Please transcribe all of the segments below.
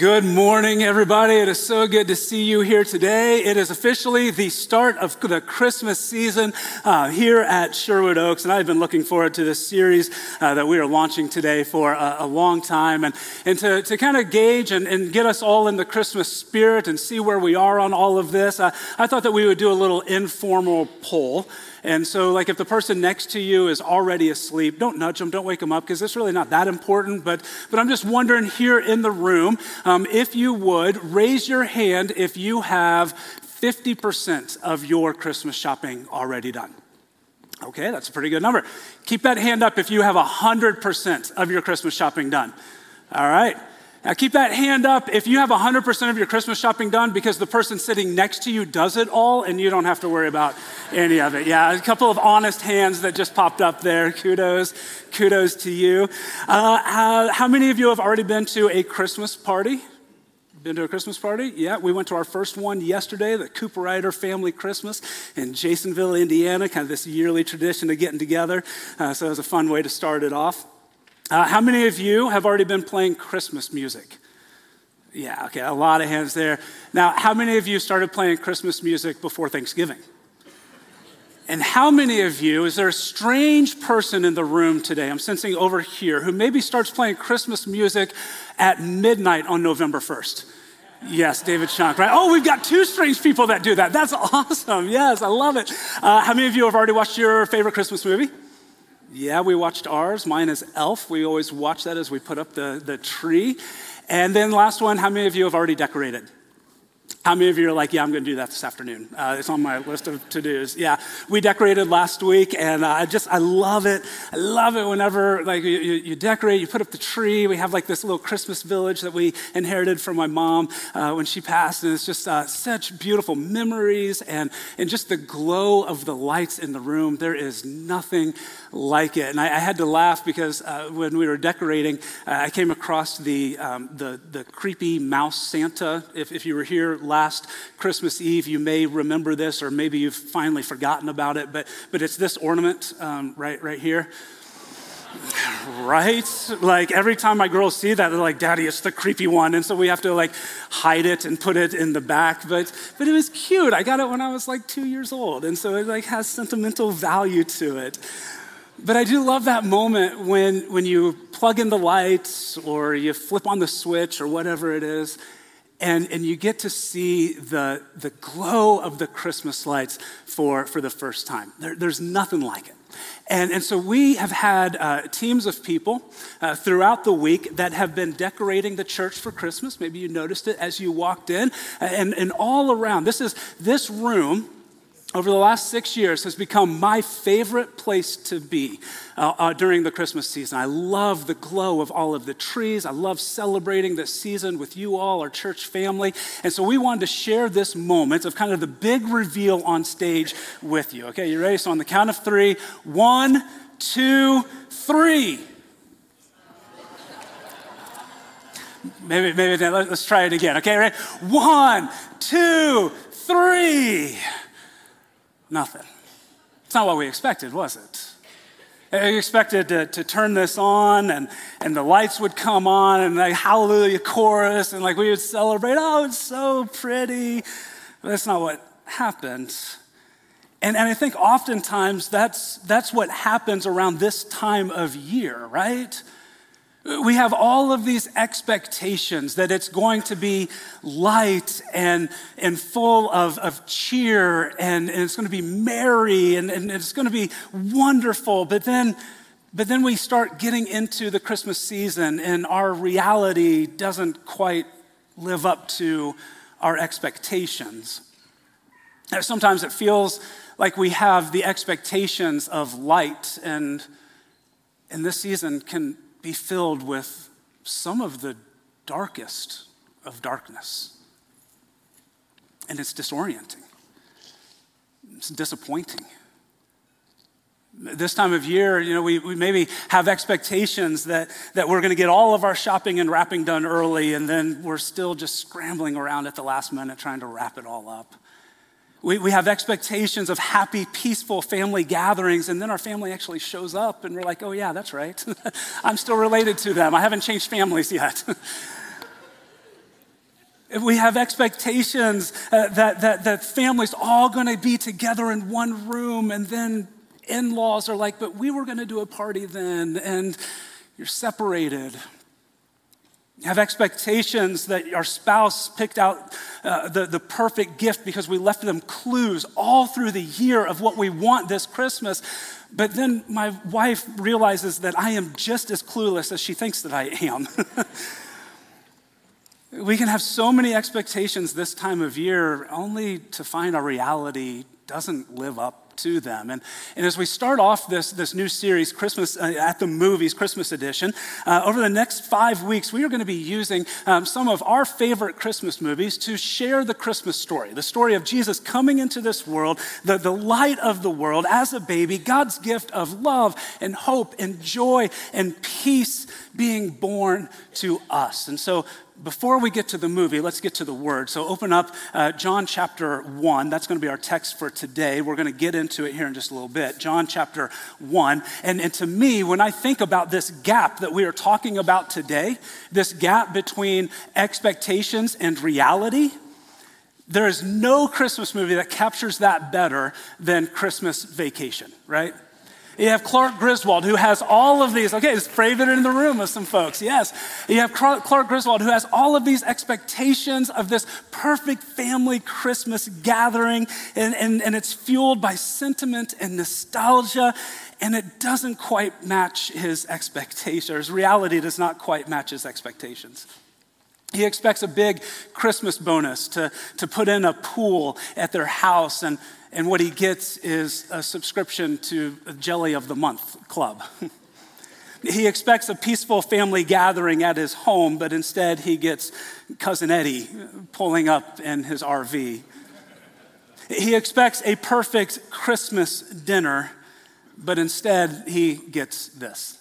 Good morning, everybody. It is so good to see you here today. It is officially the start of the Christmas season here at Sherwood Oaks, and I've been looking forward to this series that we are launching today for a long time, and to kind of gauge and get us all in the Christmas spirit and see where we are on all of this. I thought that we would do a little informal poll. And so, like, if the person next to you is already asleep, don't nudge them, don't wake them up, because it's really not that important. But I'm just wondering here in the room, if you would, raise your hand if you have 50% of your Christmas shopping already done. Okay, that's a pretty good number. Keep that hand up if you have 100% of your Christmas shopping done. All right. Now keep that hand up if you have 100% of your Christmas shopping done, because the person sitting next to you does it all and you don't have to worry about any of it. Yeah, a couple of honest hands that just popped up there. Kudos to you. How many of you have already been to a Christmas party? Been to a Christmas party? Yeah, we went to our first one yesterday, the Cooper Ryder Family Christmas in Jasonville, Indiana, kind of this yearly tradition of getting together. So it was a fun way to start it off. How many of you have already been playing Christmas music? Yeah, okay, a lot of hands there. Now, how many of you started playing Christmas music before Thanksgiving? And how many of you, is there a strange person in the room today, I'm sensing over here, who maybe starts playing Christmas music at midnight on November 1st? Yes, David Shunk, right? Oh, we've got two strange people that do that. That's awesome. Yes, I love it. How many of you have already watched your favorite Christmas movie? Yeah, we watched ours. Mine is Elf. We always watch that as we put up the tree. And then last one, how many of you have already decorated? How many of you are like, yeah, I'm going to do that this afternoon? It's on my list of to-dos. Yeah, we decorated last week, and I love it. I love it whenever like you decorate, you put up the tree. We have like this little Christmas village that we inherited from my mom when she passed, and it's just such beautiful memories and just the glow of the lights in the room. There is nothing like it. And I had to laugh because when we were decorating, I came across the creepy mouse Santa. If you were here last Christmas Eve, you may remember this, or maybe you've finally forgotten about it, but it's this ornament right here. Right? Like every time my girls see that, they're like, Daddy, it's the creepy one. And so we have to like hide it and put it in the back. But it was cute. I got it when I was like 2 years old. And so it like has sentimental value to it. But I do love that moment when you plug in the lights or you flip on the switch or whatever it is, and you get to see the glow of the Christmas lights for the first time. There's nothing like it. And so we have had teams of people throughout the week that have been decorating the church for Christmas. Maybe you noticed it as you walked in. And all around, this room, over the last 6 years, has become my favorite place to be during the Christmas season. I love the glow of all of the trees. I love celebrating this season with you all, our church family. And so we wanted to share this moment of kind of the big reveal on stage with you. Okay, you ready? So on the count of three, 1, 2, 3. Maybe let's try it again. Okay, ready? 1, 2, 3. Nothing. It's not what we expected, was it? We expected to turn this on and the lights would come on and like hallelujah chorus and like we would celebrate. Oh, it's so pretty. But that's not what happened. And I think oftentimes that's what happens around this time of year, right? We have all of these expectations that it's going to be light and full of cheer and it's going to be merry and it's going to be wonderful. But then we start getting into the Christmas season and our reality doesn't quite live up to our expectations. And sometimes it feels like we have the expectations of light, and this season can be filled with some of the darkest of darkness. And it's disorienting. It's disappointing. This time of year, we maybe have expectations that we're going to get all of our shopping and wrapping done early, and then we're still just scrambling around at the last minute trying to wrap it all up. We have expectations of happy, peaceful family gatherings, and then our family actually shows up, and we're like, oh yeah, that's right. I'm still related to them. I haven't changed families yet. We have expectations that family's all going to be together in one room, and then in-laws are like, but we were going to do a party then, and you're separated. You have expectations that our spouse picked out the perfect gift because we left them clues all through the year of what we want this Christmas. But then my wife realizes that I am just as clueless as she thinks that I am. We can have so many expectations this time of year only to find our reality doesn't live up to them. And as we start off this new series, Christmas at the Movies, Christmas edition, over the next 5 weeks, we are going to be using some of our favorite Christmas movies to share the Christmas story, the story of Jesus coming into this world, the light of the world as a baby, God's gift of love and hope and joy and peace being born to us. And so before we get to the movie, let's get to the word. So open up John chapter 1. That's going to be our text for today. We're going to get into it here in just a little bit. John chapter 1. And to me, when I think about this gap that we are talking about today, this gap between expectations and reality, there is no Christmas movie that captures that better than Christmas Vacation, right? You have Clark Griswold, who has all of these, okay, just favorite in the room of some folks, yes. You have Clark Griswold, who has all of these expectations of this perfect family Christmas gathering, and it's fueled by sentiment and nostalgia, and it doesn't quite match his expectations. Reality does not quite match his expectations. He expects a big Christmas bonus to put in a pool at their house, and what he gets is a subscription to a Jelly of the Month club. He expects a peaceful family gathering at his home, but instead he gets Cousin Eddie pulling up in his RV. He expects a perfect Christmas dinner, but instead he gets this.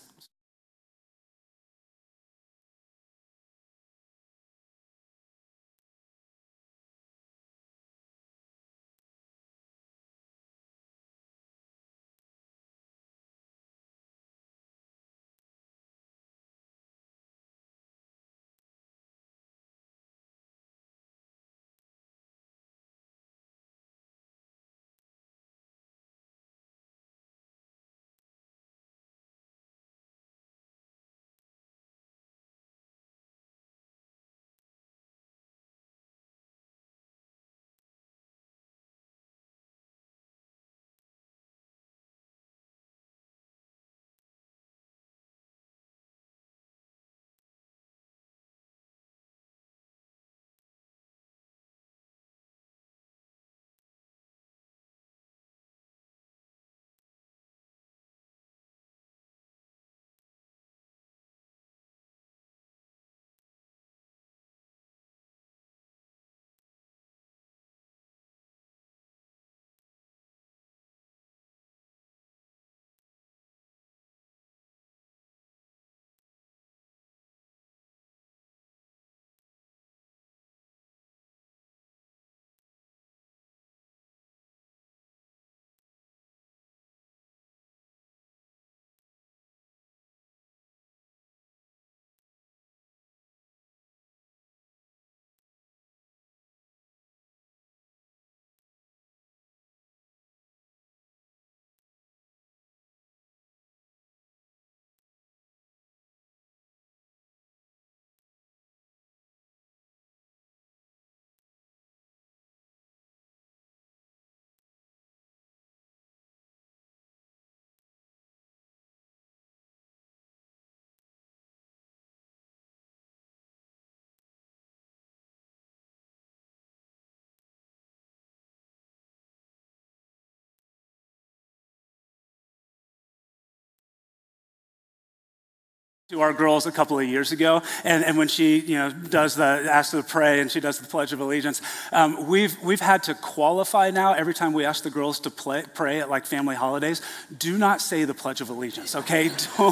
To our girls a couple of years ago, and when she does asks to pray and she does the Pledge of Allegiance, we've had to qualify now every time we ask the girls to pray at like family holidays. Do not say the Pledge of Allegiance, okay?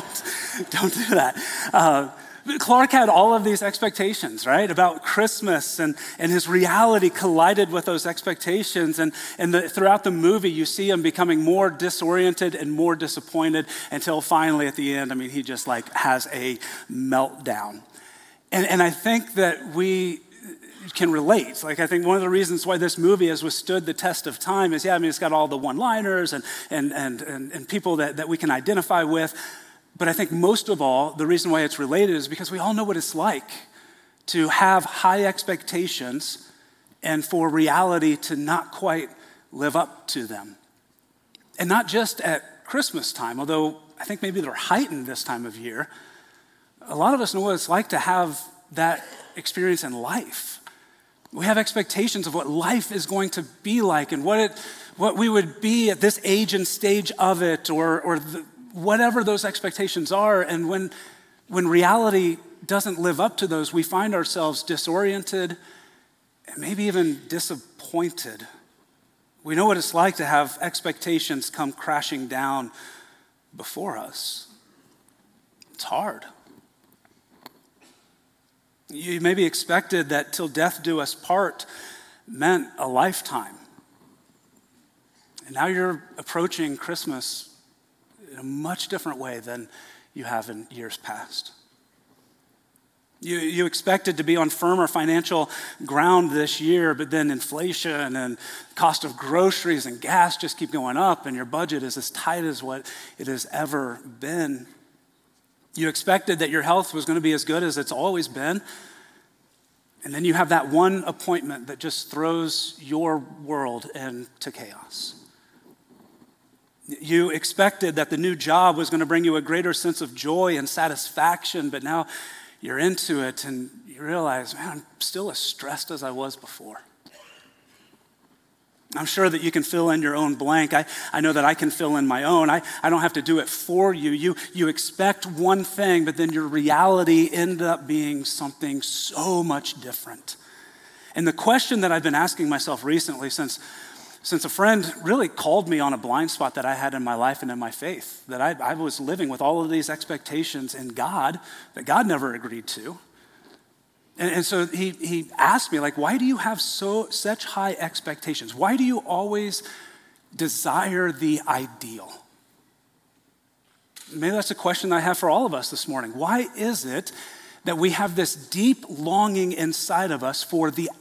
Don't do that. Clark had all of these expectations, right, about Christmas, and his reality collided with those expectations. And throughout the movie, you see him becoming more disoriented and more disappointed until finally at the end, he just like has a meltdown. And I think that we can relate. Like, I think one of the reasons why this movie has withstood the test of time is, it's got all the one-liners and people that we can identify with. But I think most of all, the reason why it's related is because we all know what it's like to have high expectations and for reality to not quite live up to them. And not just at Christmas time, although I think maybe they're heightened this time of year. A lot of us know what it's like to have that experience in life. We have expectations of what life is going to be like and what we would be at this age and stage of it, or whatever those expectations are. And when reality doesn't live up to those, we find ourselves disoriented and maybe even disappointed. We know what it's like to have expectations come crashing down before us. It's hard. You maybe expected that till death do us part meant a lifetime. And now you're approaching Christmas in a much different way than you have in years past. You expected to be on firmer financial ground this year, but then inflation and cost of groceries and gas just keep going up, and your budget is as tight as what it has ever been. You expected that your health was going to be as good as it's always been, and then you have that one appointment that just throws your world into chaos. You expected that the new job was going to bring you a greater sense of joy and satisfaction, but now you're into it and you realize, man, I'm still as stressed as I was before. I'm sure that you can fill in your own blank. I know that I can fill in my own. I don't have to do it for you. You expect one thing, but then your reality ended up being something so much different. And the question that I've been asking myself recently since a friend really called me on a blind spot that I had in my life and in my faith, that I was living with all of these expectations in God that God never agreed to. And so he asked me, like, why do you have such high expectations? Why do you always desire the ideal? Maybe that's a question I have for all of us this morning. Why is it that we have this deep longing inside of us for the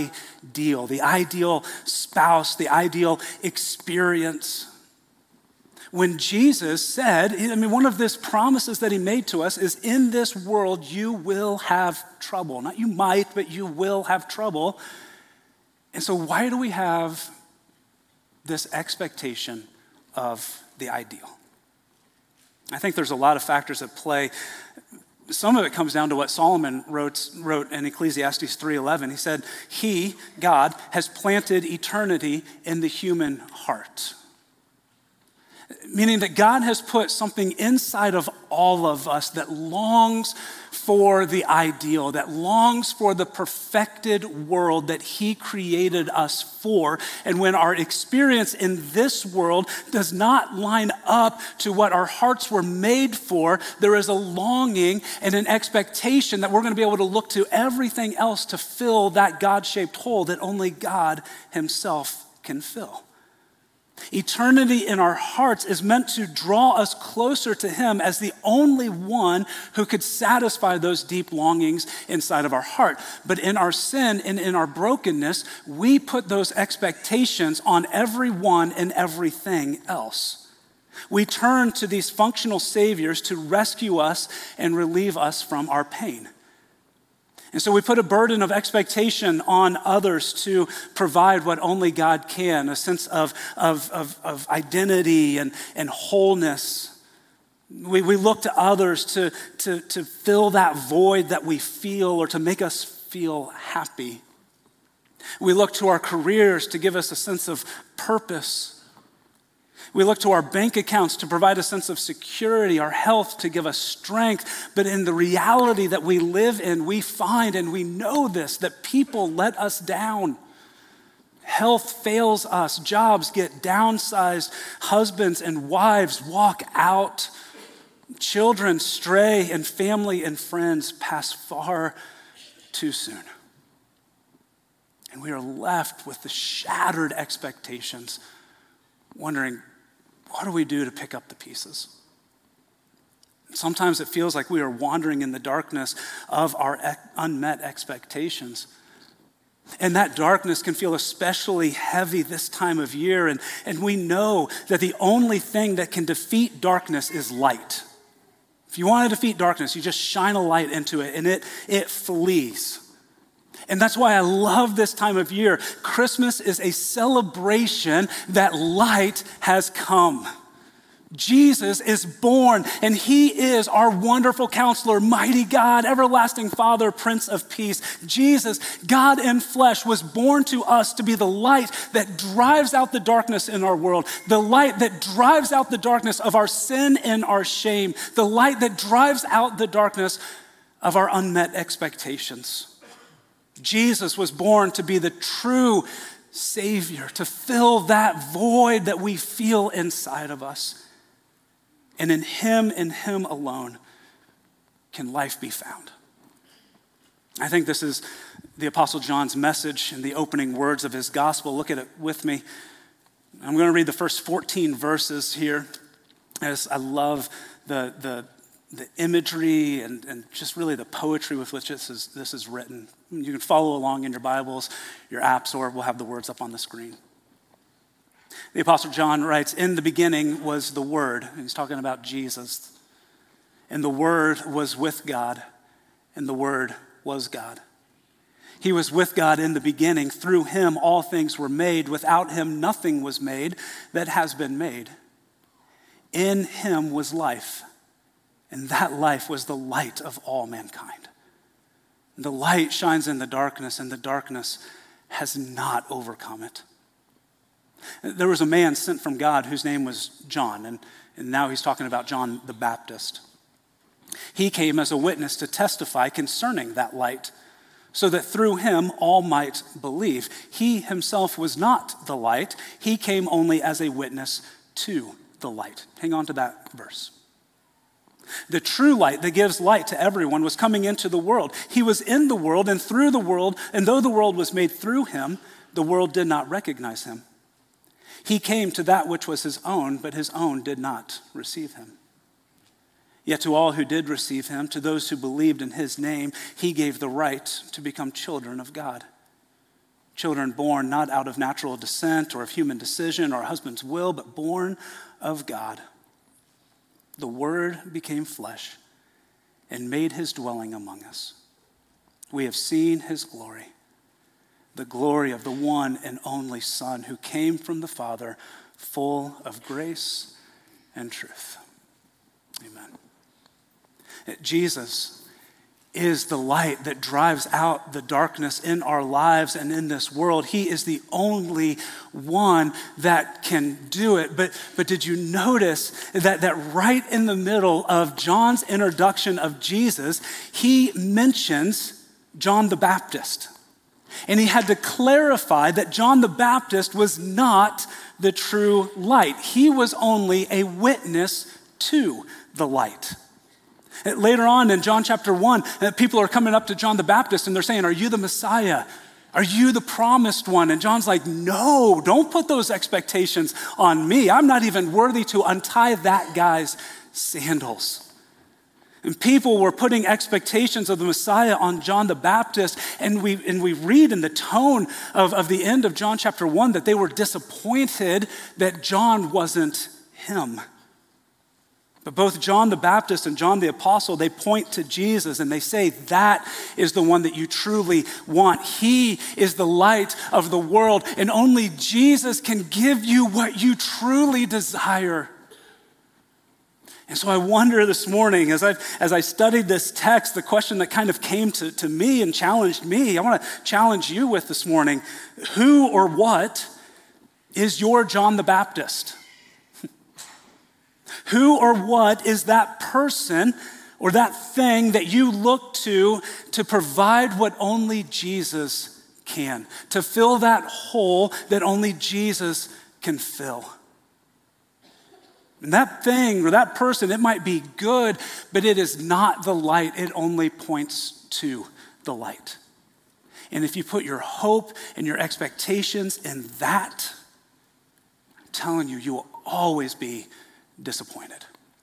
ideal spouse, the ideal experience? When Jesus said, one of these promises that he made to us is, in this world you will have trouble. Not you might, but you will have trouble. And so why do we have this expectation of the ideal? I think there's a lot of factors at play. Some of it comes down to what Solomon wrote in Ecclesiastes 3:11. He said, he, God, has planted eternity in the human heart. Meaning that God has put something inside of all of us that longs for the ideal, that longs for the perfected world that he created us for. And when our experience in this world does not line up to what our hearts were made for, there is a longing and an expectation that we're going to be able to look to everything else to fill that God-shaped hole that only God himself can fill. Eternity in our hearts is meant to draw us closer to him as the only one who could satisfy those deep longings inside of our heart. But in our sin and in our brokenness, we put those expectations on everyone and everything else. We turn to these functional saviors to rescue us and relieve us from our pain. And so we put a burden of expectation on others to provide what only God can, a sense of identity and wholeness. We look to others to fill that void that we feel or to make us feel happy. We look to our careers to give us a sense of purpose. We look to our bank accounts to provide a sense of security, our health to give us strength. But in the reality that we live in, we find, and we know this, that people let us down. Health fails us. Jobs get downsized. Husbands and wives walk out. Children stray, and family and friends pass far too soon. And we are left with the shattered expectations, wondering, what do we do to pick up the pieces? Sometimes it feels like we are wandering in the darkness of our unmet expectations. And that darkness can feel especially heavy this time of year. And we know that the only thing that can defeat darkness is light. If you want to defeat darkness, you just shine a light into it and it flees. And that's why I love this time of year. Christmas is a celebration that light has come. Jesus is born, and he is our wonderful counselor, mighty God, everlasting Father, Prince of Peace. Jesus, God in flesh, was born to us to be the light that drives out the darkness in our world, the light that drives out the darkness of our sin and our shame, the light that drives out the darkness of our unmet expectations. Jesus was born to be the true Savior, to fill that void that we feel inside of us. And in him alone, can life be found. I think this is the Apostle John's message in the opening words of his gospel. Look at it with me. I'm going to read the first 14 verses here, as I love the imagery and just really the poetry with which this is written. You can follow along in your Bibles, your apps, or we'll have the words up on the screen. The Apostle John writes, "In the beginning was the Word." He's talking about Jesus. "And the Word was with God, and the Word was God. He was with God in the beginning. Through him all things were made. Without him nothing was made that has been made. In him was life, and that life was the light of all mankind. The light shines in the darkness, and the darkness has not overcome it." There was a man sent from God whose name was John, and now he's talking about John the Baptist. He came as a witness to testify concerning that light, so that through him all might believe. He himself was not the light. He came only as a witness to the light. Hang on to that verse. The true light that gives light to everyone was coming into the world. He was in the world and through the world, and though the world was made through him, the world did not recognize him. He came to that which was his own, but his own did not receive him. Yet to all who did receive him, to those who believed in his name, he gave the right to become children of God. Children born not out of natural descent or of human decision or a husband's will, but born of God. The Word became flesh and made his dwelling among us. We have seen his glory, the glory of the one and only Son who came from the Father, full of grace and truth. Amen. Jesus is the light that drives out the darkness in our lives and in this world. He is the only one that can do it. But did you notice that right in the middle of John's introduction of Jesus, he mentions John the Baptist. And he had to clarify that John the Baptist was not the true light. He was only a witness to the light. Later on in John chapter 1, people are coming up to John the Baptist and they're saying, "Are you the Messiah? Are you the promised one?" And John's like, "No, don't put those expectations on me. I'm not even worthy to untie that guy's sandals." And people were putting expectations of the Messiah on John the Baptist, and we read in the tone of the end of John chapter 1 that they were disappointed that John wasn't him. But both John the Baptist and John the Apostle, they point to Jesus and they say, that is the one that you truly want. He is the light of the world, and only Jesus can give you what you truly desire. And so I wonder this morning, as I studied this text, the question that kind of came to me and challenged me, I want to challenge you with this morning. Who or what is your John the Baptist? Who or what is that person or that thing that you look to provide what only Jesus can, to fill that hole that only Jesus can fill? And that thing or that person, it might be good, but it is not the light. It only points to the light. And if you put your hope and your expectations in that, I'm telling you, you will always be disappointed.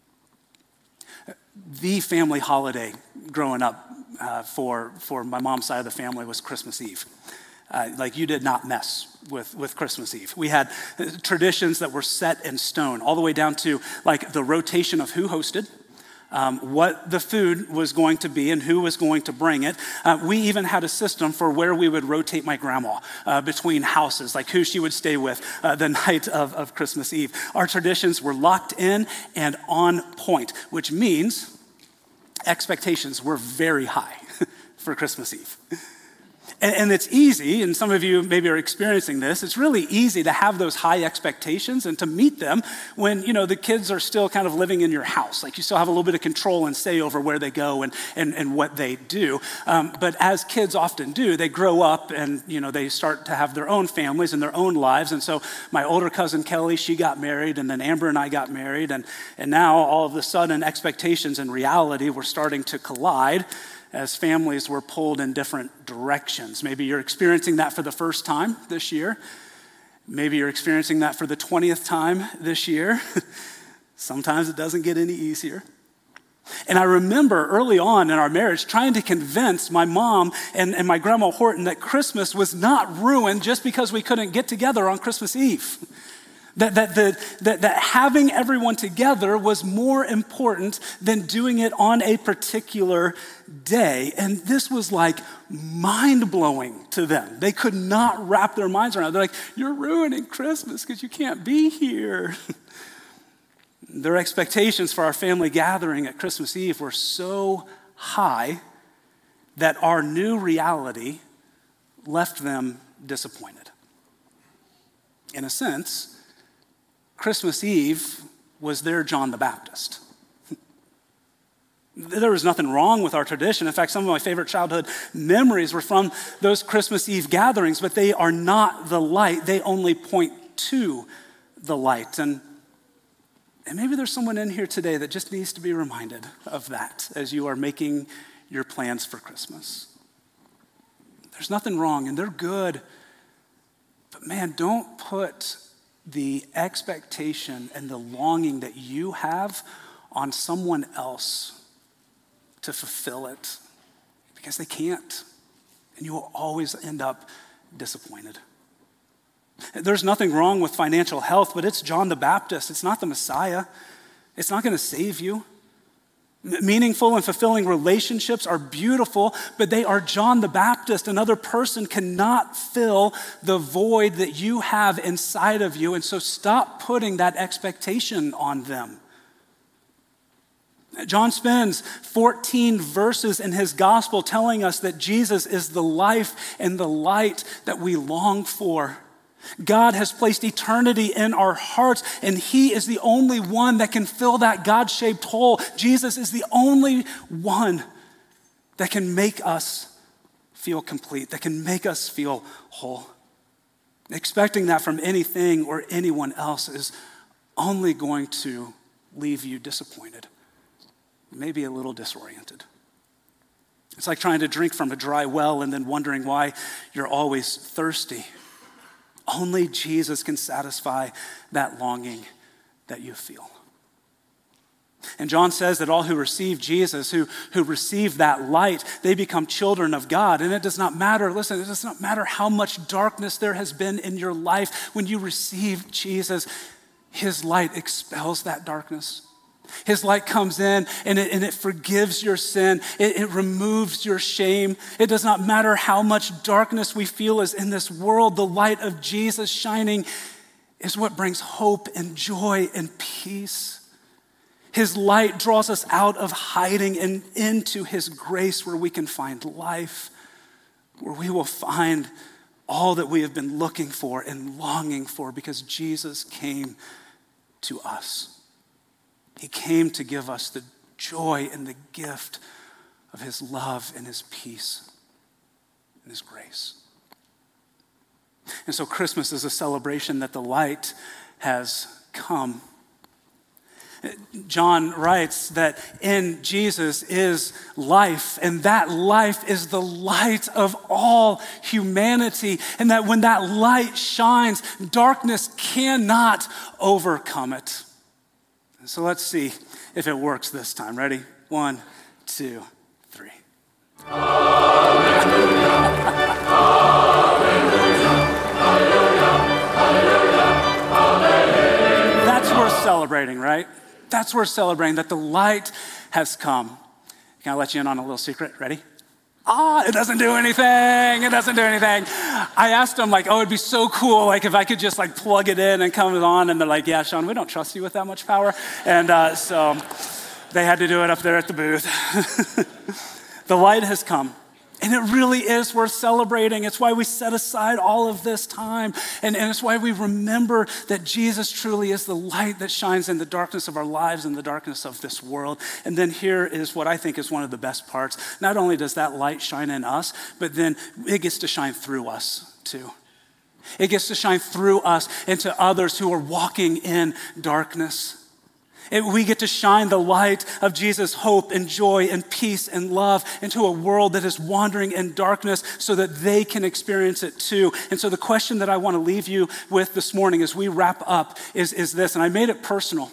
The family holiday growing up for my mom's side of the family was Christmas Eve. like you did not mess with Christmas Eve. We had traditions that were set in stone, all the way down to like the rotation of who hosted, what the food was going to be and who was going to bring it. We even had a system for where we would rotate my grandma between houses, like who she would stay with the night of Christmas Eve. Our traditions were locked in and on point, which means expectations were very high for Christmas Eve. And it's easy, and some of you maybe are experiencing this, it's really easy to have those high expectations and to meet them when, the kids are still kind of living in your house. Like you still have a little bit of control and say over where they go and what they do. But as kids often do, they grow up and, they start to have their own families and their own lives. And so my older cousin Kelly, she got married, and then Amber and I got married. And now all of a sudden expectations and reality were starting to collide as families were pulled in different directions. Maybe you're experiencing that for the first time this year. Maybe you're experiencing that for the 20th time this year. Sometimes it doesn't get any easier. And I remember early on in our marriage trying to convince my mom and my grandma Horton that Christmas was not ruined just because we couldn't get together on Christmas Eve. That having everyone together was more important than doing it on a particular day. And this was like mind-blowing to them. They could not wrap their minds around it. They're like, you're ruining Christmas because you can't be here. Their expectations for our family gathering at Christmas Eve were so high that our new reality left them disappointed. In a sense, Christmas Eve was their John the Baptist. There was nothing wrong with our tradition. In fact, some of my favorite childhood memories were from those Christmas Eve gatherings, but they are not the light. They only point to the light. And maybe there's someone in here today that just needs to be reminded of that as you are making your plans for Christmas. There's nothing wrong, and they're good. But man, don't put the expectation and the longing that you have on someone else to fulfill it, because they can't, and you will always end up disappointed. There's nothing wrong with financial health, but it's John the Baptist. It's not the Messiah. It's not going to save you. Meaningful and fulfilling relationships are beautiful, but they are John the Baptist. Another person cannot fill the void that you have inside of you, and so stop putting that expectation on them. John spends 14 verses in his gospel telling us that Jesus is the life and the light that we long for. God has placed eternity in our hearts, and he is the only one that can fill that God-shaped hole. Jesus is the only one that can make us feel complete, that can make us feel whole. Expecting that from anything or anyone else is only going to leave you disappointed, maybe a little disoriented. It's like trying to drink from a dry well and then wondering why you're always thirsty. Only Jesus can satisfy that longing that you feel. And John says that all who receive Jesus, who receive that light, they become children of God. And it does not matter, listen, it does not matter how much darkness there has been in your life. When you receive Jesus, his light expels that darkness. His light comes in and it forgives your sin. It removes your shame. It does not matter how much darkness we feel is in this world. The light of Jesus shining is what brings hope and joy and peace. His light draws us out of hiding and into his grace, where we can find life, where we will find all that we have been looking for and longing for, because Jesus came to us. He came to give us the joy and the gift of his love and his peace and his grace. And so Christmas is a celebration that the light has come. John writes that in Jesus is life, and that life is the light of all humanity, and that when that light shines, darkness cannot overcome it. So let's see if it works this time. Ready? 1, 2, 3. Hallelujah. Hallelujah. celebrating, right? That's what we're celebrating, that the light has come. Can I let you in on a little secret? Ready? It doesn't do anything. It doesn't do anything. I asked them, like, it'd be so cool, like, if I could just, like, plug it in and come it on. And they're like, yeah, Sean, we don't trust you with that much power. And so they had to do it up there at the booth. The light has come. And it really is worth celebrating. It's why we set aside all of this time. And it's why we remember that Jesus truly is the light that shines in the darkness of our lives and the darkness of this world. And then here is what I think is one of the best parts. Not only does that light shine in us, but then it gets to shine through us too. It gets to shine through us into others who are walking in darkness. We get to shine the light of Jesus' hope and joy and peace and love into a world that is wandering in darkness so that they can experience it too. And so the question that I want to leave you with this morning as we wrap up is this, and I made it personal.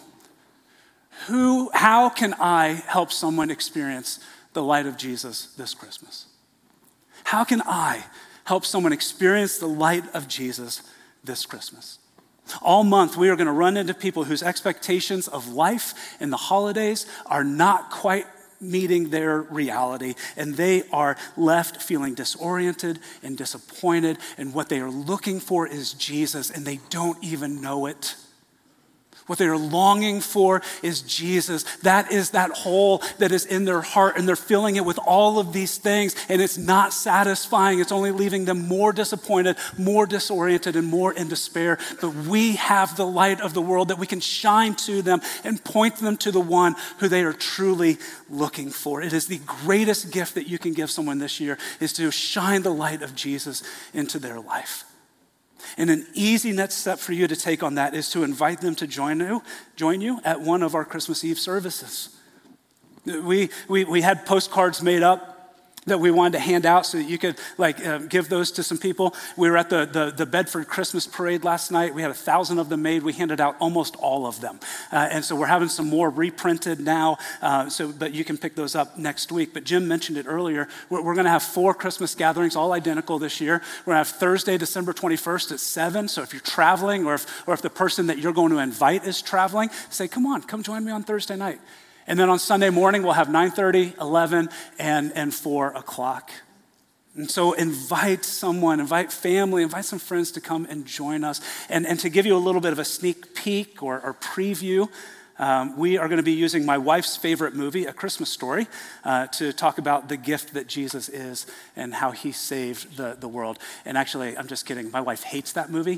How can I help someone experience the light of Jesus this Christmas? How can I help someone experience the light of Jesus this Christmas? All month, we are going to run into people whose expectations of life and the holidays are not quite meeting their reality, and they are left feeling disoriented and disappointed, and what they are looking for is Jesus, and they don't even know it. What they are longing for is Jesus. That is that hole that is in their heart, and they're filling it with all of these things, and it's not satisfying. It's only leaving them more disappointed, more disoriented, and more in despair. But we have the light of the world that we can shine to them and point them to the one who they are truly looking for. It is the greatest gift that you can give someone this year, is to shine the light of Jesus into their life. And an easy next step for you to take on that is to invite them to join you at one of our Christmas Eve services. We had postcards made up that we wanted to hand out so that you could give those to some people. We were at the Bedford Christmas Parade last night. We had 1,000 of them made. We handed out almost all of them. And so we're having some more reprinted now, but you can pick those up next week. But Jim mentioned it earlier. We're going to have 4 Christmas gatherings, all identical this year. We're going to have Thursday, December 21st at 7. So if you're traveling or if the person that you're going to invite is traveling, say, come join me on Thursday night. And then on Sunday morning, we'll have 9:30, 11, and 4 o'clock. And so invite someone, invite family, invite some friends to come and join us. And to give you a little bit of a sneak peek or preview, we are going to be using my wife's favorite movie, A Christmas Story, to talk about the gift that Jesus is and how he saved the world. And actually, I'm just kidding. My wife hates that movie.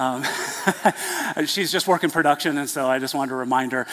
She's just working production, and so I just wanted to remind her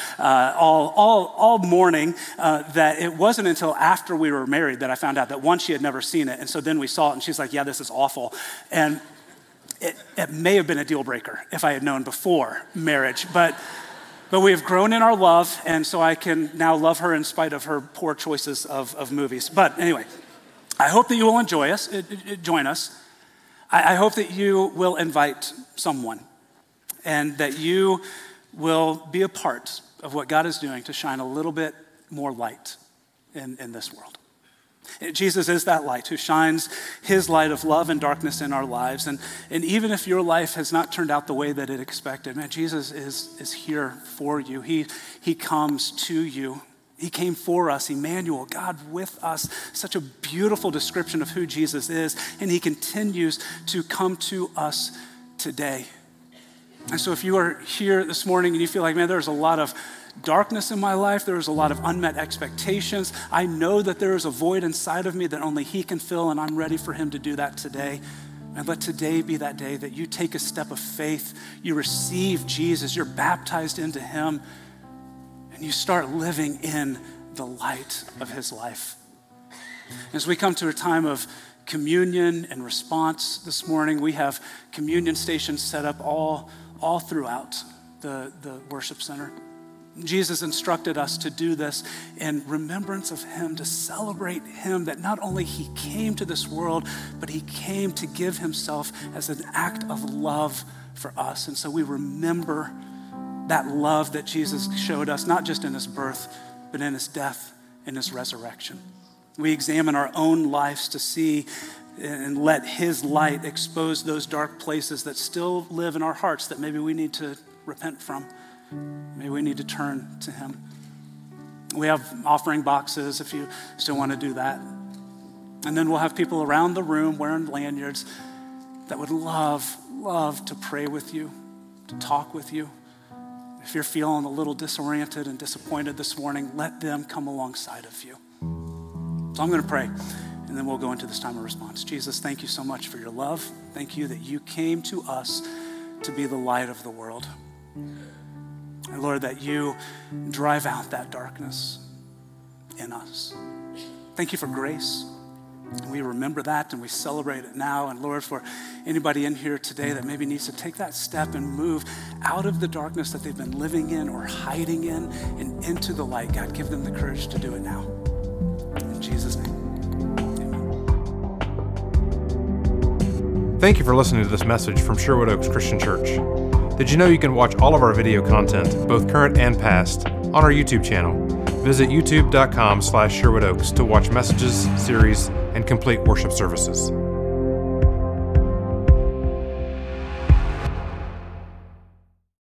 all morning that it wasn't until after we were married that I found out that, one, she had never seen it. And so then we saw it, and she's like, yeah, this is awful. And it may have been a deal breaker if I had known before marriage, but we have grown in our love, and so I can now love her in spite of her poor choices of movies. But anyway, I hope that you will join us. I hope that you will invite someone, and that you will be a part of what God is doing to shine a little bit more light in this world. Jesus is that light who shines his light of love and darkness in our lives. And even if your life has not turned out the way that it expected, man, Jesus is here for you. He comes to you. He came for us, Emmanuel, God with us. Such a beautiful description of who Jesus is. And he continues to come to us today. And so if you are here this morning and you feel like, man, there's a lot of darkness in my life, there is a lot of unmet expectations. I know that there is a void inside of me that only he can fill, and I'm ready for him to do that today. And let today be that day that you take a step of faith, you receive Jesus, you're baptized into him, and you start living in the light of his life. As we come to a time of communion and response this morning, we have communion stations set up all throughout the worship center. Jesus instructed us to do this in remembrance of him, to celebrate him, that not only he came to this world, but he came to give himself as an act of love for us. And so we remember that love that Jesus showed us, not just in his birth, but in his death and his resurrection. We examine our own lives to see and let his light expose those dark places that still live in our hearts that maybe we need to repent from. Maybe we need to turn to him. We have offering boxes if you still want to do that. And then we'll have people around the room wearing lanyards that would love to pray with you, to talk with you. If you're feeling a little disoriented and disappointed this morning, let them come alongside of you. So I'm going to pray, and then we'll go into this time of response. Jesus, thank you so much for your love. Thank you that you came to us to be the light of the world. And Lord, that you drive out that darkness in us. Thank you for grace. And we remember that and we celebrate it now. And Lord, for anybody in here today that maybe needs to take that step and move out of the darkness that they've been living in or hiding in and into the light, God, give them the courage to do it now. In Jesus' name, amen. Thank you for listening to this message from Sherwood Oaks Christian Church. Did you know you can watch all of our video content, both current and past, on our YouTube channel? Visit youtube.com/Sherwood Oaks to watch messages, series, and complete worship services.